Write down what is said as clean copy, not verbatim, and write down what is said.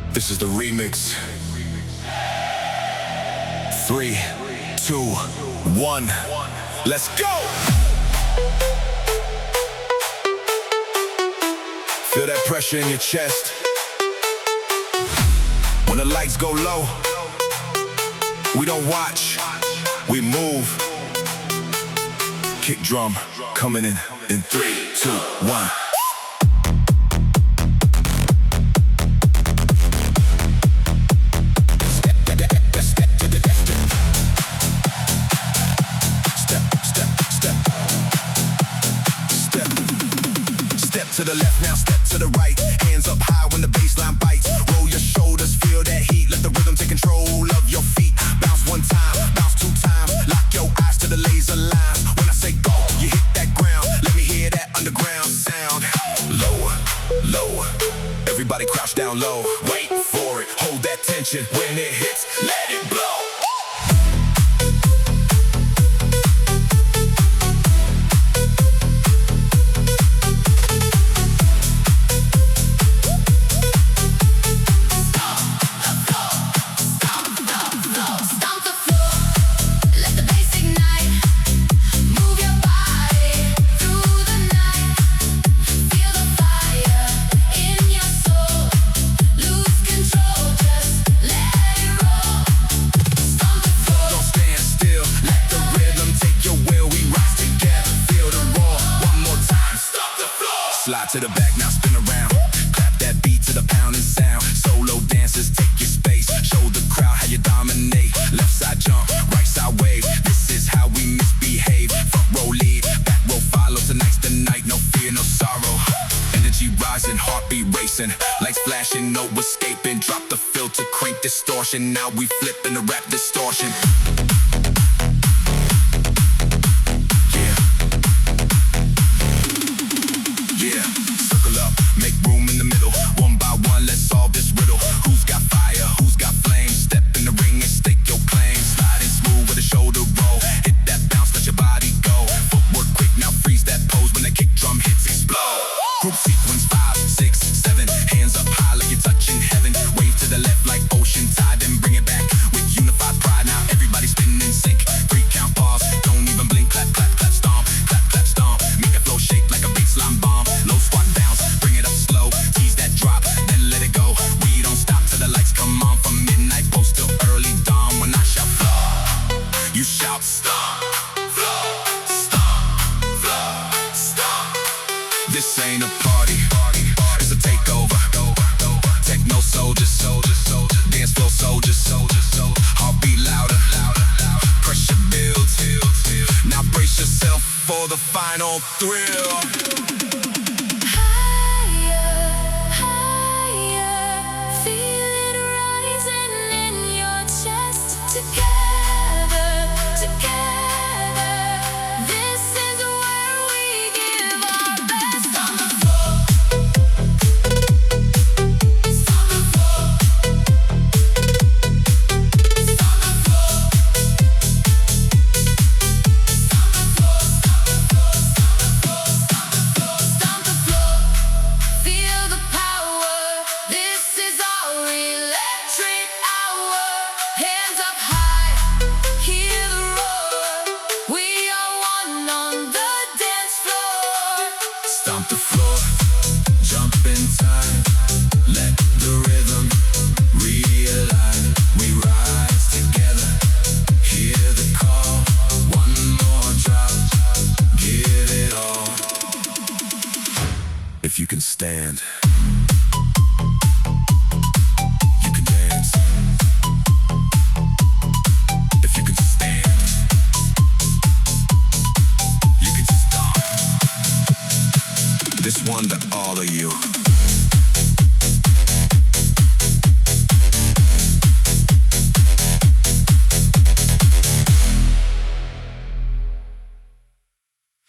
This is the remix. 3, 2, 1, let's go! Feel that pressure in your chest. When the lights go low, we don't watch, we move. Kick drum coming in 3, 2, 1. To the left, now step to the right. Hands up high when the bassline bites. Roll your shoulders, feel that heat. Let the rhythm take control of your feet. Bounce one time, bounce two times. Lock your eyes to the laser lines. When I say go, you hit that ground. Let me hear that underground sound. Lower, lower. Everybody crouch down low. Wait for it, hold that tension. When it hits, let it blow. Slide to the back, now spin around. Clap that beat to the pounding sound. Solo dancers, take your space. Show the crowd how you dominate. Left side jump, right side wave. This is how we misbehave. Front row lead, back row follow. Tonight's the night, no fear, no sorrow. Energy rising, heartbeat racing. Lights flashing, no escaping. Drop the filter, crank distortion. Now we flipping the rap distortion. Group sequence 5, 6, 7. Hands up high like you're touching heaven. Wave to the left like ocean tide, then bring it back with unified pride. Now everybody spinning in sync. 3 count pause, don't even blink. Clap, clap, clap, stomp. Clap, clap, stomp. Make a flow shake like a baseline bomb. Low squat bounce, bring it up slow. Tease that drop, then let it go. We don't stop till the lights come on. From midnight post till early dawn. When I shout flow, you shout stomp. This ain't a party, it's a takeover. Techno soldiers, dance floor soldiers. Heartbeat louder, pressure builds. Now brace yourself for the final thrill. Stomp the floor, jump in time, let the rhythm realign. We rise together, hear the call. One more drop, give it all. If you can stand, you can dance. If you can stand, you can stomp. This one to all of you.